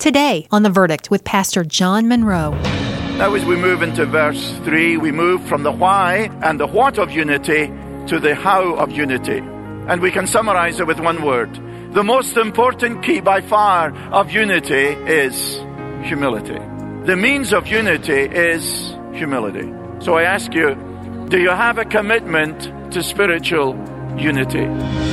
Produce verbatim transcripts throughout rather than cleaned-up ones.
Today on The Verdict with Pastor John Monroe. Now as we move into verse three, we move from the why and the what of unity to the how of unity. And we can summarize it with one word. The most important key by far of unity is humility. The means of unity is humility. So I ask you, do you have a commitment to spiritual unity?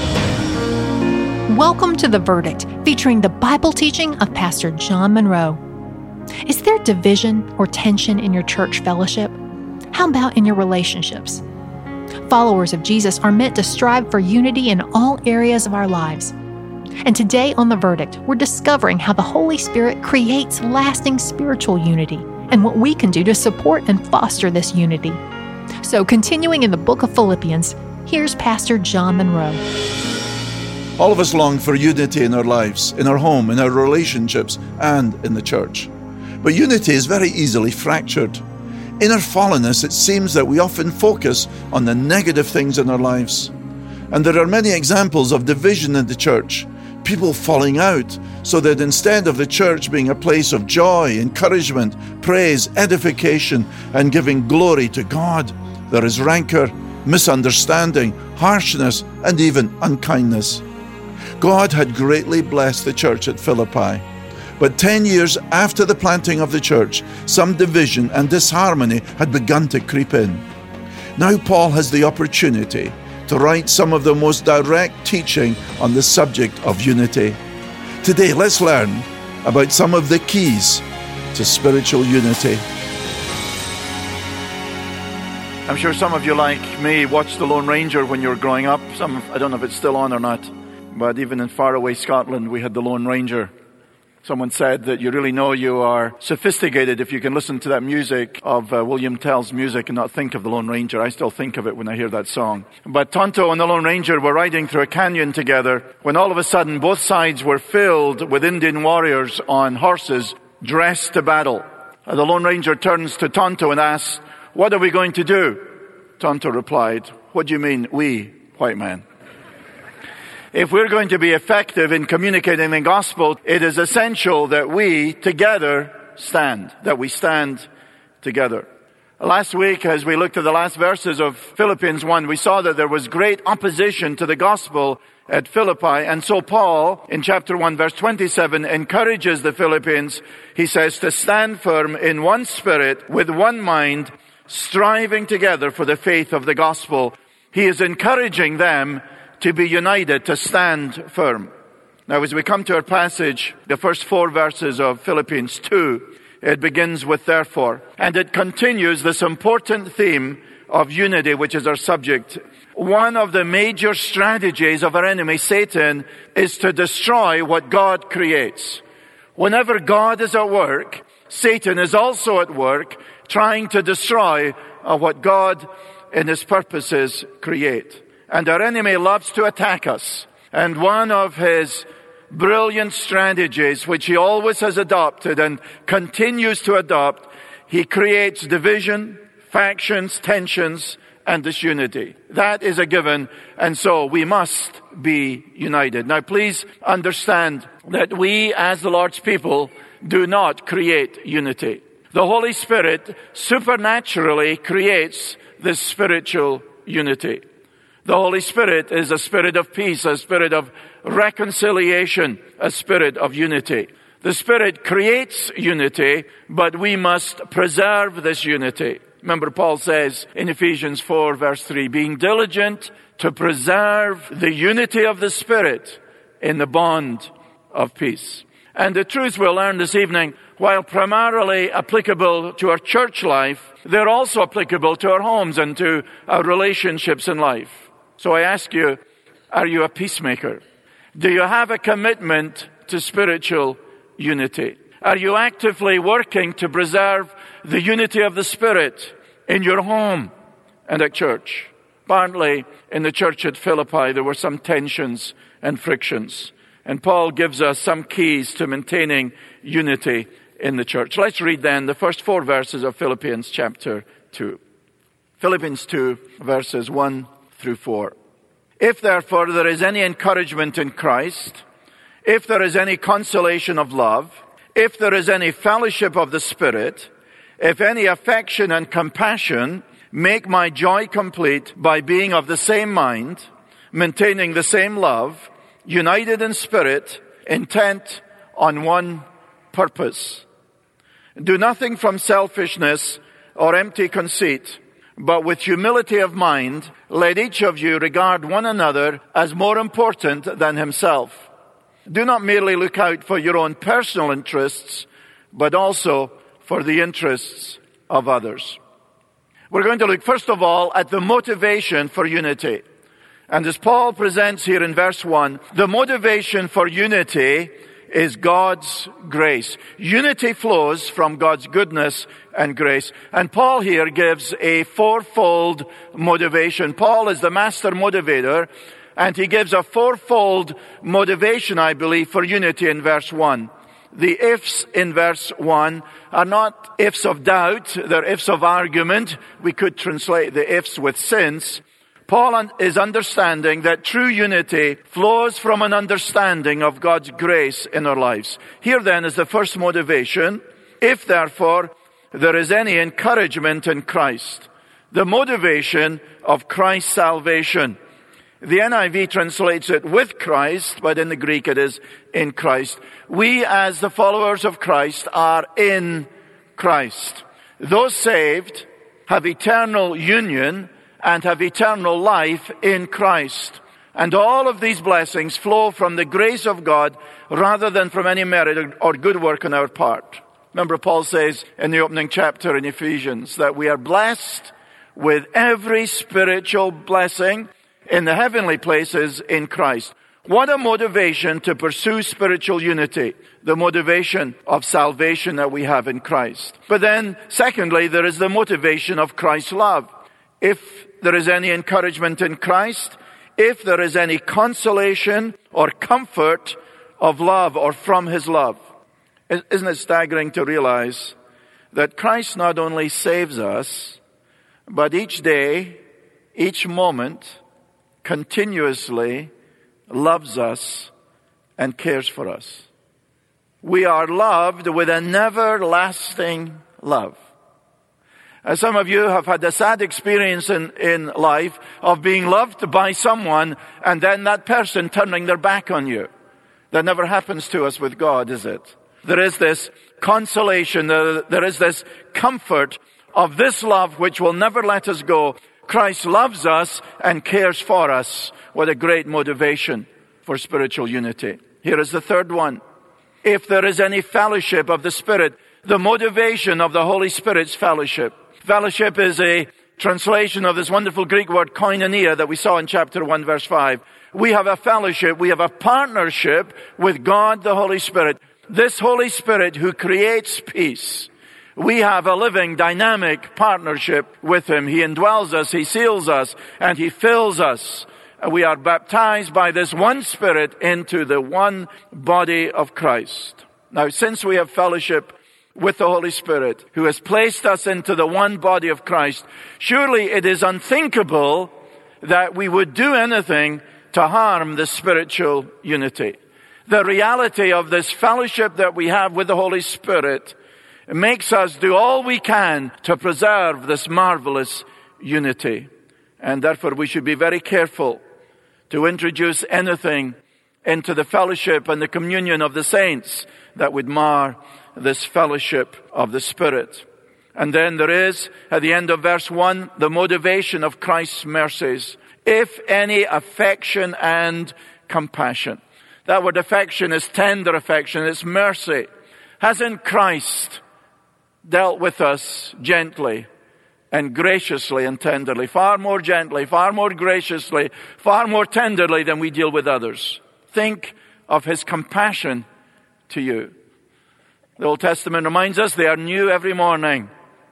Welcome to The Verdict, featuring the Bible teaching of Pastor John Monroe. Is there division or tension in your church fellowship? How about in your relationships? Followers of Jesus are meant to strive for unity in all areas of our lives. And today on The Verdict, we're discovering how the Holy Spirit creates lasting spiritual unity and what we can do to support and foster this unity. So continuing in the book of Philippians, here's Pastor John Monroe. All of us long for unity in our lives, in our home, in our relationships, and in the church. But unity is very easily fractured. In our fallenness, it seems that we often focus on the negative things in our lives. And there are many examples of division in the church, people falling out, so that instead of the church being a place of joy, encouragement, praise, edification, and giving glory to God, there is rancor, misunderstanding, harshness, and even unkindness. God had greatly blessed the church at Philippi. But ten years after the planting of the church, some division and disharmony had begun to creep in. Now Paul has the opportunity to write some of the most direct teaching on the subject of unity. Today, let's learn about some of the keys to spiritual unity. I'm sure some of you, like me, watched The Lone Ranger when you were growing up. Some, I don't know if it's still on or not, but even in faraway Scotland, we had The Lone Ranger. Someone said that you really know you are sophisticated if you can listen to that music of uh, William Tell's music and not think of the Lone Ranger. I still think of it when I hear that song. But Tonto and the Lone Ranger were riding through a canyon together when all of a sudden both sides were filled with Indian warriors on horses dressed to battle. Uh, the Lone Ranger turns to Tonto and asks, "What are we going to do?" Tonto replied, "What do you mean, we, white man?" If we're going to be effective in communicating the gospel, it is essential that we together stand, that we stand together. Last week, as we looked at the last verses of Philippians one, we saw that there was great opposition to the gospel at Philippi. And so Paul, in chapter one, verse twenty-seven, encourages the Philippians, he says, to stand firm in one spirit, with one mind, striving together for the faith of the gospel. He is encouraging them to be united, to stand firm. Now, as we come to our passage, the first four verses of Philippians two, it begins with therefore, and it continues this important theme of unity, which is our subject. One of the major strategies of our enemy, Satan, is to destroy what God creates. Whenever God is at work, Satan is also at work, trying to destroy uh, what God in his purposes create. And our enemy loves to attack us. And one of his brilliant strategies, which he always has adopted and continues to adopt, he creates division, factions, tensions, and disunity. That is a given, and so we must be united. Now please understand that we as the Lord's people do not create unity. The Holy Spirit supernaturally creates this spiritual unity. The Holy Spirit is a spirit of peace, a spirit of reconciliation, a spirit of unity. The Spirit creates unity, but we must preserve this unity. Remember, Paul says in Ephesians four, verse three, being diligent to preserve the unity of the Spirit in the bond of peace. And the truth we'll learn this evening, while primarily applicable to our church life, they're also applicable to our homes and to our relationships in life. So I ask you, are you a peacemaker? Do you have a commitment to spiritual unity? Are you actively working to preserve the unity of the Spirit in your home and at church? Apparently, in the church at Philippi, there were some tensions and frictions. And Paul gives us some keys to maintaining unity in the church. Let's read then the first four verses of Philippians chapter two. Philippians two, verses one through four. If therefore there is any encouragement in Christ, if there is any consolation of love, if there is any fellowship of the Spirit, if any affection and compassion, make my joy complete by being of the same mind, maintaining the same love, united in spirit, intent on one purpose. Do nothing from selfishness or empty conceit, but with humility of mind, let each of you regard one another as more important than himself. Do not merely look out for your own personal interests, but also for the interests of others. We're going to look first of all at the motivation for unity. And as Paul presents here in verse one, the motivation for unity is God's grace. Unity flows from God's goodness and grace. And Paul here gives a fourfold motivation. Paul is the master motivator, and he gives a fourfold motivation, I believe, for unity in verse one. The ifs in verse one are not ifs of doubt, they're ifs of argument. We could translate the ifs with since. Paul is understanding that true unity flows from an understanding of God's grace in our lives. Here then is the first motivation. If therefore there is any encouragement in Christ, the motivation of Christ's salvation. The N I V translates it with Christ, but in the Greek it is in Christ. We as the followers of Christ are in Christ. Those saved have eternal union and have eternal life in Christ. And all of these blessings flow from the grace of God rather than from any merit or good work on our part. Remember, Paul says in the opening chapter in Ephesians that we are blessed with every spiritual blessing in the heavenly places in Christ. What a motivation to pursue spiritual unity, the motivation of salvation that we have in Christ. But then, secondly, there is the motivation of Christ's love. If there is any encouragement in Christ, if there is any consolation or comfort of love or from his love. Isn't it staggering to realize that Christ not only saves us, but each day, each moment, continuously loves us and cares for us. We are loved with an everlasting love. As some of you have had a sad experience in, in life of being loved by someone and then that person turning their back on you. That never happens to us with God, is it? There is this consolation, there, there is this comfort of this love which will never let us go. Christ loves us and cares for us. What a great motivation for spiritual unity. Here is the third one. If there is any fellowship of the Spirit, the motivation of the Holy Spirit's fellowship. Fellowship is a translation of this wonderful Greek word koinonia that we saw in chapter one verse five. We have a fellowship, we have a partnership with God the Holy Spirit. This Holy Spirit who creates peace. We have a living, dynamic partnership with Him. He indwells us, He seals us, and He fills us. We are baptized by this one Spirit into the one body of Christ. Now, since we have fellowship with the Holy Spirit, who has placed us into the one body of Christ, surely it is unthinkable that we would do anything to harm the spiritual unity. The reality of this fellowship that we have with the Holy Spirit makes us do all we can to preserve this marvelous unity. And therefore we should be very careful to introduce anything into the fellowship and the communion of the saints that would mar this fellowship of the Spirit. And then there is, at the end of verse one, the motivation of Christ's mercies. If any affection and compassion. That word affection is tender affection, it's mercy. Hasn't Christ dealt with us gently and graciously and tenderly, far more gently, far more graciously, far more tenderly than we deal with others? Think of His compassion to you. The Old Testament reminds us they are new every morning.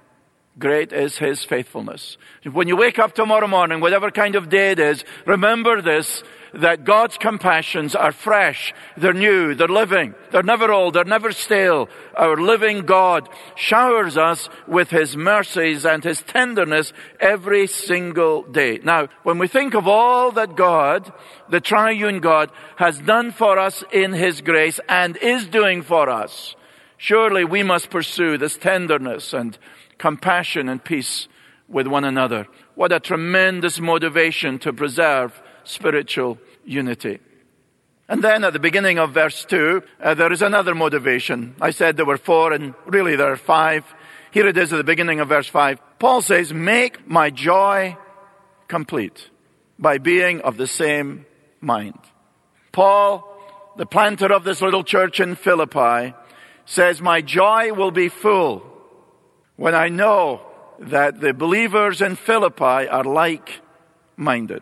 Great is His faithfulness. When you wake up tomorrow morning, whatever kind of day it is, remember this, that God's compassions are fresh, they're new, they're living, they're never old, they're never stale. Our living God showers us with His mercies and His tenderness every single day. Now, when we think of all that God, the triune God, has done for us in His grace and is doing for us, Surely we must pursue this tenderness and compassion and peace with one another. What a tremendous motivation to preserve spiritual unity. And then at the beginning of verse two, uh, there is another motivation. I said there were four, and really there are five. Here it is at the beginning of verse five. Paul says, make my joy complete by being of the same mind. Paul, the planter of this little church in Philippi, says, my joy will be full when I know that the believers in Philippi are like-minded.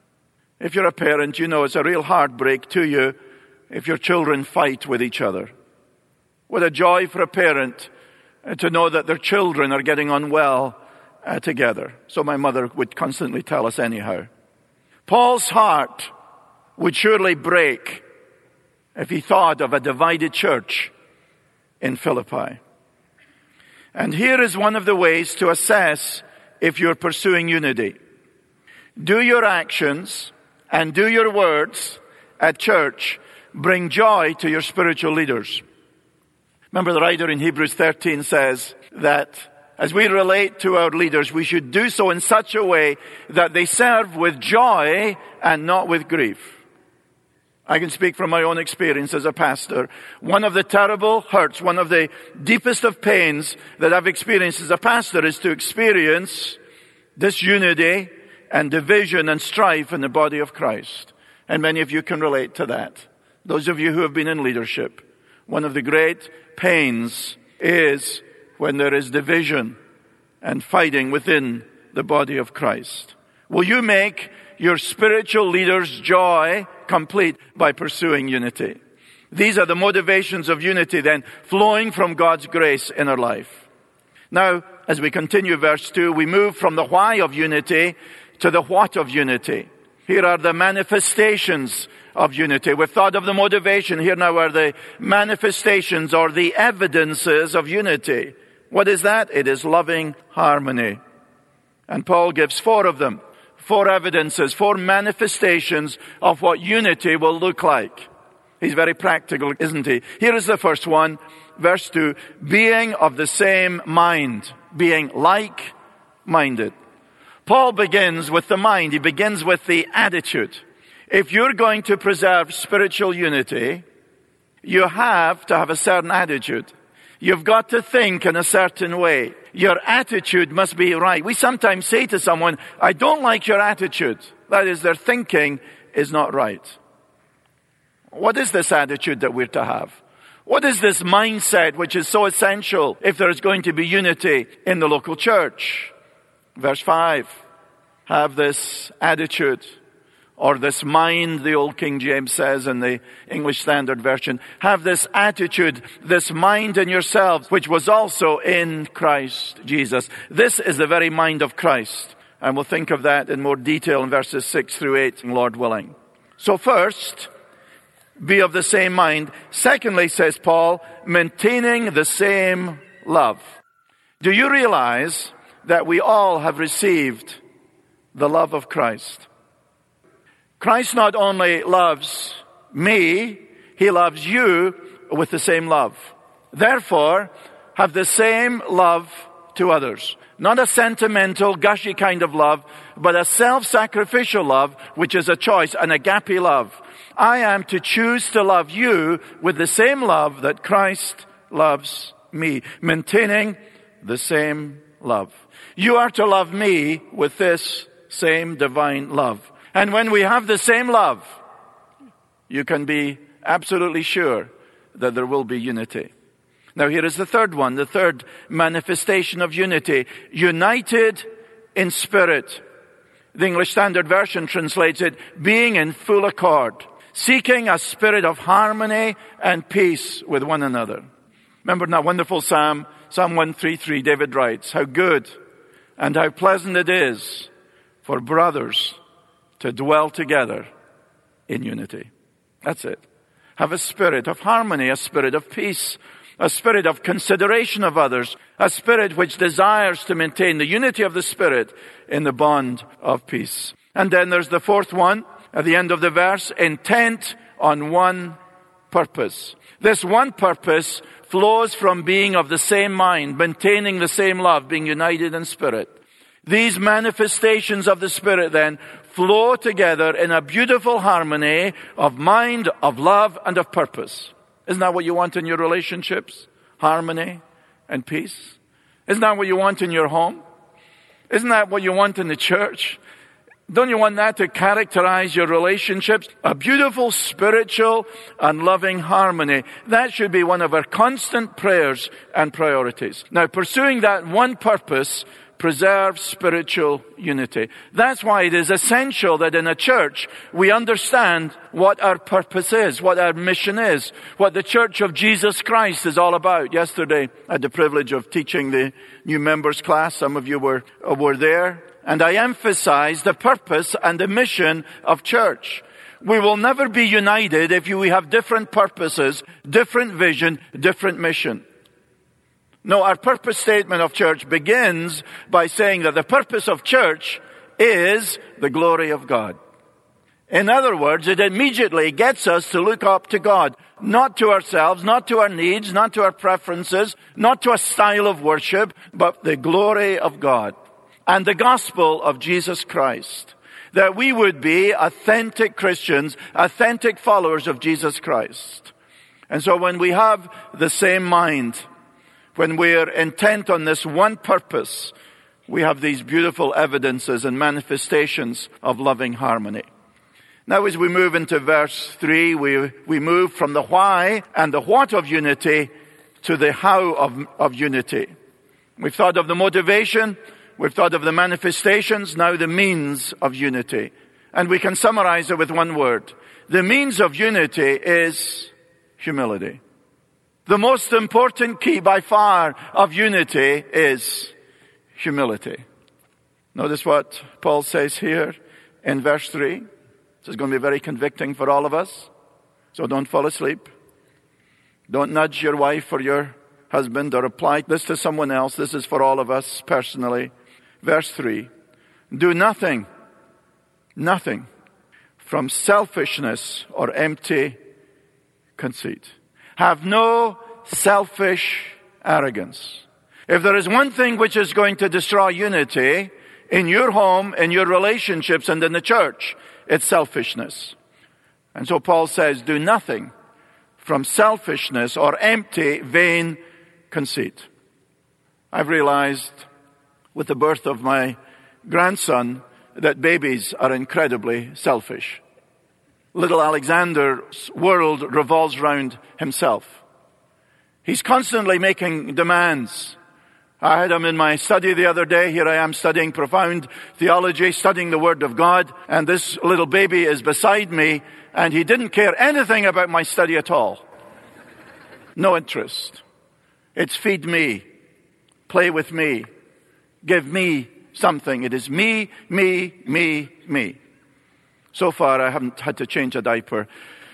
If you're a parent, you know it's a real heartbreak to you if your children fight with each other. What a joy for a parent to know that their children are getting on well uh, together. So my mother would constantly tell us anyhow. Paul's heart would surely break if he thought of a divided church in Philippi. And here is one of the ways to assess if you're pursuing unity. Do your actions and do your words at church bring joy to your spiritual leaders? Remember, the writer in Hebrews thirteen says that as we relate to our leaders, we should do so in such a way that they serve with joy and not with grief. I can speak from my own experience as a pastor. One of the terrible hurts, one of the deepest of pains that I've experienced as a pastor is to experience disunity and division and strife in the body of Christ. And many of you can relate to that. Those of you who have been in leadership, one of the great pains is when there is division and fighting within the body of Christ. Will you make your spiritual leaders' joy complete by pursuing unity? These are the motivations of unity then, flowing from God's grace in our life. Now, as we continue verse two, we move from the why of unity to the what of unity. Here are the manifestations of unity. We've thought of the motivation. Here now are the manifestations or the evidences of unity. What is that? It is loving harmony. And Paul gives four of them. Four evidences, four manifestations of what unity will look like. He's very practical, isn't he? Here is the first one, verse two, being of the same mind, being like-minded. Paul begins with the mind. He begins with the attitude. If you're going to preserve spiritual unity, you have to have a certain attitude. You've got to think in a certain way. Your attitude must be right. We sometimes say to someone, I don't like your attitude. That is, their thinking is not right. What is this attitude that we're to have? What is this mindset which is so essential if there is going to be unity in the local church? Verse five, have this attitude or this mind, the old King James says in the English Standard Version. Have this attitude, this mind in yourselves, which was also in Christ Jesus. This is the very mind of Christ. And we'll think of that in more detail in verses six through eight, Lord willing. So first, be of the same mind. Secondly, says Paul, maintaining the same love. Do you realize that we all have received the love of Christ? Christ not only loves me, he loves you with the same love. Therefore, have the same love to others. Not a sentimental, gushy kind of love, but a self-sacrificial love, which is a choice, an agape love. I am to choose to love you with the same love that Christ loves me, maintaining the same love. You are to love me with this same divine love. And when we have the same love, you can be absolutely sure that there will be unity. Now here is the third one, the third manifestation of unity. United in spirit. The English Standard Version translates it, being in full accord, seeking a spirit of harmony and peace with one another. Remember in that wonderful Psalm, Psalm one thirty-three, David writes, how good and how pleasant it is for brothers to dwell together in unity. That's it. Have a spirit of harmony, a spirit of peace, a spirit of consideration of others, a spirit which desires to maintain the unity of the Spirit in the bond of peace. And then there's the fourth one, at the end of the verse, intent on one purpose. This one purpose flows from being of the same mind, maintaining the same love, being united in spirit. These manifestations of the Spirit then flow together in a beautiful harmony of mind, of love, and of purpose. Isn't that what you want in your relationships? Harmony and peace. Isn't that what you want in your home? Isn't that what you want in the church? Don't you want that to characterize your relationships? A beautiful spiritual and loving harmony. That should be one of our constant prayers and priorities. Now, pursuing that one purpose preserves spiritual unity. That's why it is essential that in a church we understand what our purpose is, what our mission is, what the Church of Jesus Christ is all about. Yesterday, I had the privilege of teaching the new members class. Some of you were, were there. And I emphasized the purpose and the mission of church. We will never be united if we have different purposes, different vision, different mission. No, our purpose statement of church begins by saying that the purpose of church is the glory of God. In other words, it immediately gets us to look up to God, not to ourselves, not to our needs, not to our preferences, not to a style of worship, but the glory of God and the gospel of Jesus Christ. That we would be authentic Christians, authentic followers of Jesus Christ. And so when we have the same mind, when we're intent on this one purpose, we have these beautiful evidences and manifestations of loving harmony. Now as we move into verse three, we, we move from the why and the what of unity to the how of, of unity. We've thought of the motivation, we've thought of the manifestations, now the means of unity. And we can summarize it with one word. The means of unity is humility. The most important key by far of unity is humility. Notice what Paul says here in verse three. This is going to be very convicting for all of us. So don't fall asleep. Don't nudge your wife or your husband or apply this to someone else. This is for all of us personally. Verse three. Do nothing, nothing from selfishness or empty conceit. Have no selfish arrogance. If there is one thing which is going to destroy unity in your home, in your relationships, and in the church, it's selfishness. And so Paul says, do nothing from selfishness or empty, vain conceit. I've realized with the birth of my grandson that babies are incredibly selfish. Little Alexander's world revolves around himself. He's constantly making demands. I had him in my study the other day. Here I am studying profound theology, studying the Word of God, and this little baby is beside me, and he didn't care anything about my study at all. No interest. It's feed me, play with me, give me something. It is me, me, me, me. So far, I haven't had to change a diaper.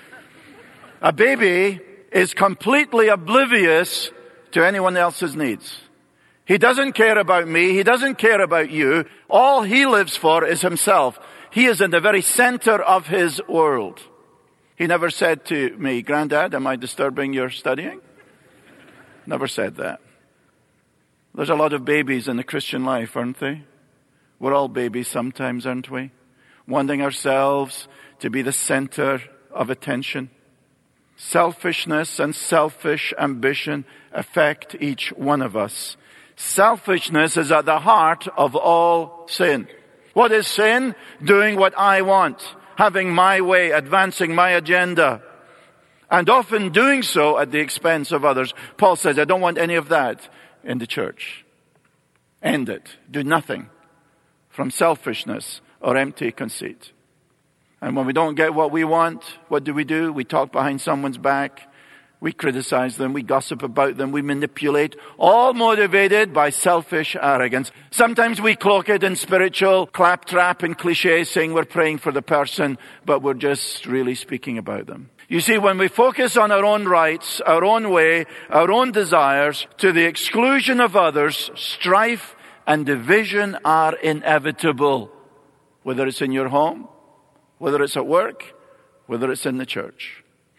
A baby is completely oblivious to anyone else's needs. He doesn't care about me. He doesn't care about you. All he lives for is himself. He is in the very center of his world. He never said to me, Granddad, am I disturbing your studying? Never said that. There's a lot of babies in the Christian life, aren't they? We're all babies sometimes, aren't we? Wanting ourselves to be the center of attention. Selfishness and selfish ambition affect each one of us. Selfishness is at the heart of all sin. What is sin? Doing what I want, having my way, advancing my agenda, and often doing so at the expense of others. Paul says, I don't want any of that in the church. End it. Do nothing from selfishness or empty conceit. And when we don't get what we want, what do we do? We talk behind someone's back. We criticize them. We gossip about them. We manipulate, all motivated by selfish arrogance. Sometimes we cloak it in spiritual claptrap and cliches, saying we're praying for the person, but we're just really speaking about them. You see, when we focus on our own rights, our own way, our own desires, to the exclusion of others, strife and division are inevitable. Whether it's in your home, whether it's at work, whether it's in the church.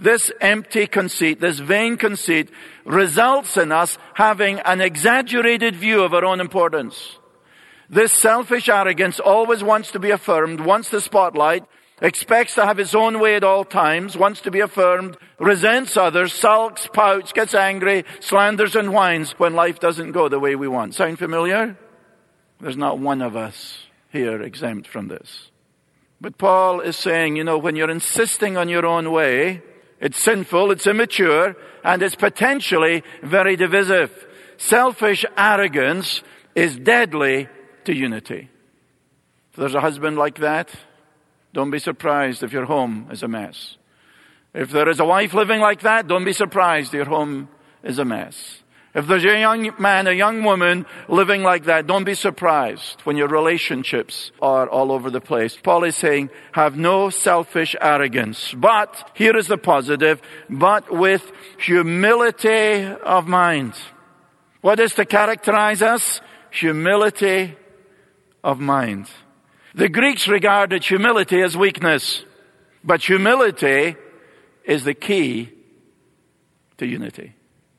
This empty conceit, this vain conceit, results in us having an exaggerated view of our own importance. This selfish arrogance always wants to be affirmed, wants the spotlight, expects to have its own way at all times, wants to be affirmed, resents others, sulks, pouts, gets angry, slanders and whines when life doesn't go the way we want. Sound familiar? There's not one of us here exempt from this. But Paul is saying, you know, when you're insisting on your own way, it's sinful, it's immature, and it's potentially very divisive. Selfish arrogance is deadly to unity. If there's a husband like that, don't be surprised if your home is a mess. If there is a wife living like that, don't be surprised your home is a mess. If there's a young man, a young woman living like that, don't be surprised when your relationships are all over the place. Paul is saying, have no selfish arrogance. But, here is the positive, but with humility of mind. What is to characterize us? Humility of mind. The Greeks regarded humility as weakness, but humility is the key to unity.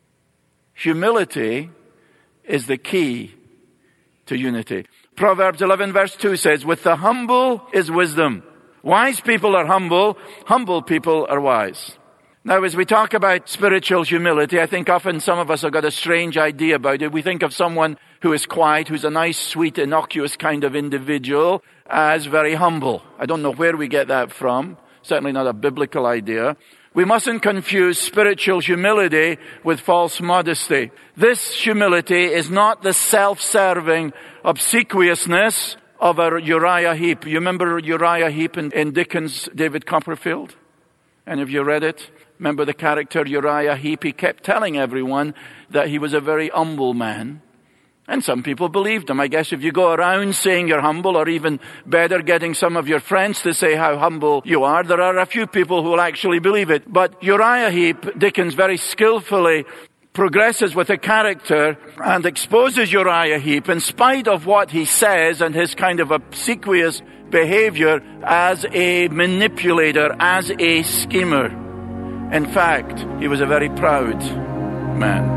Humility is the key to unity. Proverbs eleven verse two says, with the humble is wisdom. Wise people are humble, humble people are wise. Now, as we talk about spiritual humility, I think often some of us have got a strange idea about it. We think of someone who is quiet, who's a nice, sweet, innocuous kind of individual, as very humble. I don't know where we get that from. Certainly not a biblical idea. We mustn't confuse spiritual humility with false modesty. This humility is not the self-serving obsequiousness of a Uriah Heep. You remember Uriah Heep in, in Dickens' David Copperfield? Any of you read it? Remember the character Uriah Heep? He kept telling everyone that he was a very humble man. And some people believed him. I guess if you go around saying you're humble, or even better, getting some of your friends to say how humble you are, there are a few people who will actually believe it. But Uriah Heep, Dickens very skillfully progresses with a character and exposes Uriah Heep, in spite of what he says and his kind of obsequious behavior, as a manipulator, as a schemer. In fact, he was a very proud man.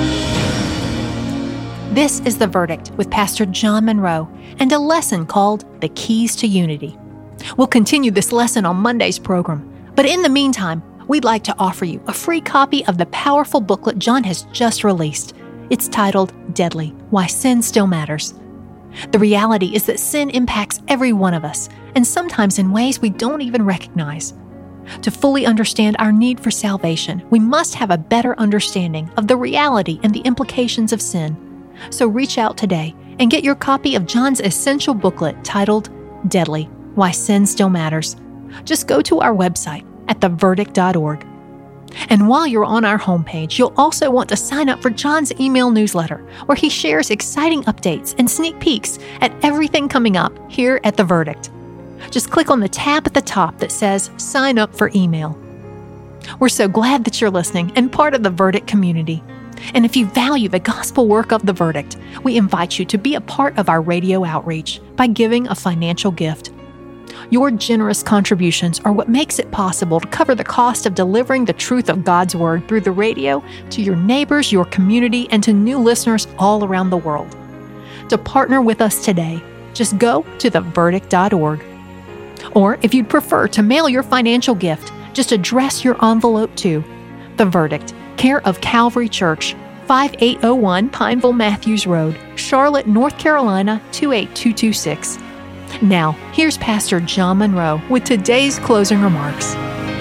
This is The Verdict with Pastor John Monroe and a lesson called The Keys to Unity. We'll continue this lesson on Monday's program, but in the meantime, we'd like to offer you a free copy of the powerful booklet John has just released. It's titled Deadly: Why Sin Still Matters. The reality is that sin impacts every one of us, and sometimes in ways we don't even recognize. To fully understand our need for salvation, we must have a better understanding of the reality and the implications of sin. So reach out today and get your copy of John's essential booklet titled Deadly: Why Sin Still Matters. Just go to our website at the verdict dot org. And while you're on our homepage, you'll also want to sign up for John's email newsletter, where he shares exciting updates and sneak peeks at everything coming up here at The Verdict. Just click on the tab at the top that says Sign Up for Email. We're so glad that you're listening and part of the Verdict community. And if you value the gospel work of The Verdict, we invite you to be a part of our radio outreach by giving a financial gift. Your generous contributions are what makes it possible to cover the cost of delivering the truth of God's Word through the radio to your neighbors, your community, and to new listeners all around the world. To partner with us today, just go to the verdict dot org. Or if you'd prefer to mail your financial gift, just address your envelope to The Verdict, care of Calvary Church, five eight oh one Pineville Matthews Road, Charlotte, North Carolina, two eight two two six. Now, here's Pastor John Monroe with today's closing remarks.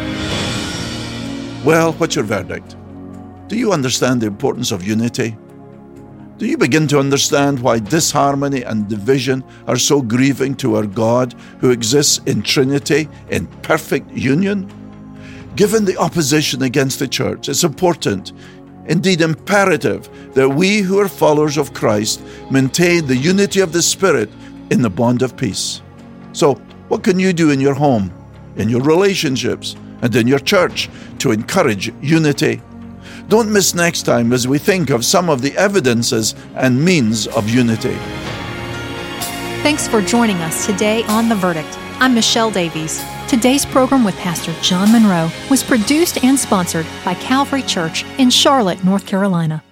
Well, what's your verdict? Do you understand the importance of unity? Do you begin to understand why disharmony and division are so grieving to our God, who exists in Trinity, in perfect union? Given the opposition against the church, it's important, indeed imperative, that we who are followers of Christ maintain the unity of the Spirit in the bond of peace. So, what can you do in your home, in your relationships, and in your church to encourage unity? Don't miss next time as we think of some of the evidences and means of unity. Thanks for joining us today on The Verdict. I'm Michelle Davies. Today's program with Pastor John Monroe was produced and sponsored by Calvary Church in Charlotte, North Carolina.